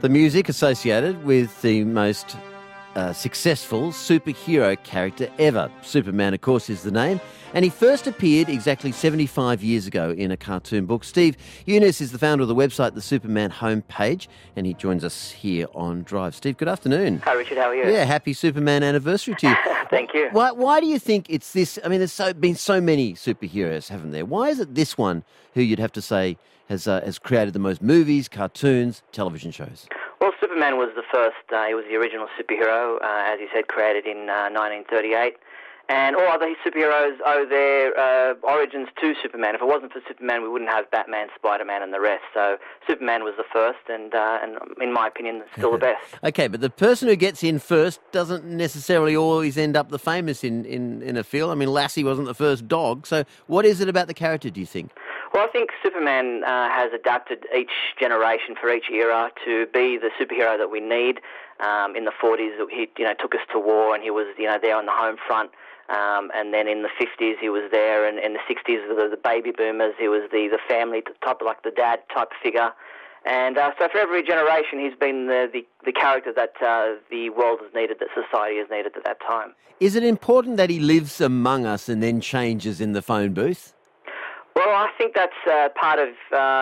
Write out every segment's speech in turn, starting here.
The music associated with the most successful superhero character ever. Superman, of course, is the name. And he first appeared exactly 75 years ago in a cartoon book. Steve Younis is the founder of the website, the Superman homepage, and he joins us here on Drive. Steve, good afternoon. Hi, Richard. How are you? Yeah, happy Superman anniversary to you. Thank you. Why do you think it's this? I mean, there's been so many superheroes, haven't there? Why is it this one who you'd have to say has created the most movies, cartoons, television shows? Well, Superman was the first. He was the original superhero, as you said, created in 1938. And all other superheroes owe their origins to Superman. If it wasn't for Superman, we wouldn't have Batman, Spider-Man, and the rest. So Superman was the first, and in my opinion, still the best. Okay, but the person who gets in first doesn't necessarily always end up the famous in a film. I mean, Lassie wasn't the first dog. So what is it about the character, do you think? Well, I think Superman has adapted each generation for each era to be the superhero that we need. In the 40s, he took us to war, and he was there on the home front. And then in the 50s, he was there, and in the 60s, the baby boomers, he was the family type, like the dad type figure. And so for every generation, he's been the character that the world has needed, that society has needed at that time. Is it important that he lives among us and then changes in the phone booth? Well, I think that's part of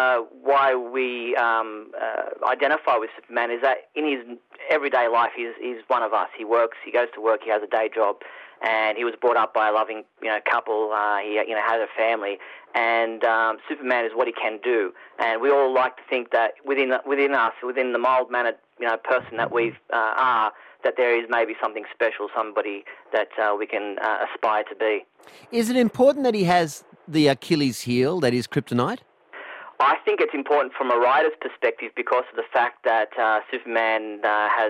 why we identify with Superman, is that in his everyday life, he's one of us. He works, he goes to work, he has a day job, and he was brought up by a loving couple. He has a family, and Superman is what he can do. And we all like to think that within us, within the mild-mannered person that we are, that there is maybe something special, somebody that we can aspire to be. Is it important that he has the Achilles heel, that is kryptonite? I think it's important from a writer's perspective because of the fact that Superman has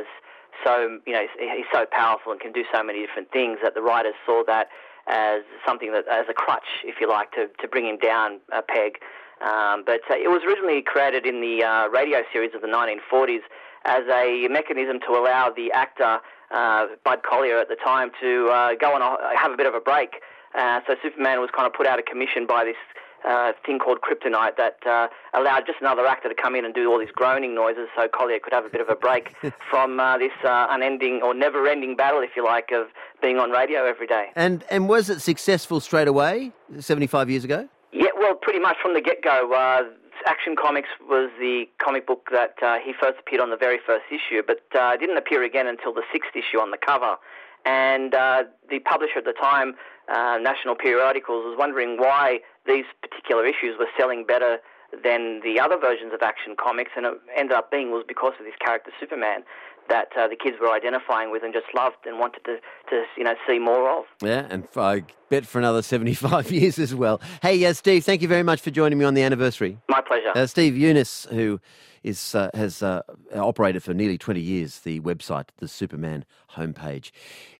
he's so powerful and can do so many different things, that the writers saw that as something that, as a crutch, if you like, to bring him down a peg. But it was originally created in the radio series of the 1940s as a mechanism to allow the actor, Bud Collyer at the time, to go on have a bit of a break. So Superman was kind of put out of commission by this thing called kryptonite that allowed just another actor to come in and do all these groaning noises, so Collier could have a bit of a break from this unending or never-ending battle, if you like, of being on radio every day. And was it successful straight away, 75 years ago? Yeah, well, pretty much from the get-go. Action Comics was the comic book that he first appeared on, the very first issue, but didn't appear again until the 6th issue on the cover. And the publisher at the time, National Periodicals, was wondering why these particular issues were selling better than the other versions of Action Comics, and it ended up being was because of this character Superman that the kids were identifying with and just loved and wanted to see more of. Yeah, and I bet for another 75 years as well. Hey, Steve, thank you very much for joining me on the anniversary. My pleasure. Steve Younis, who has operated for nearly 20 years the website, the Superman homepage.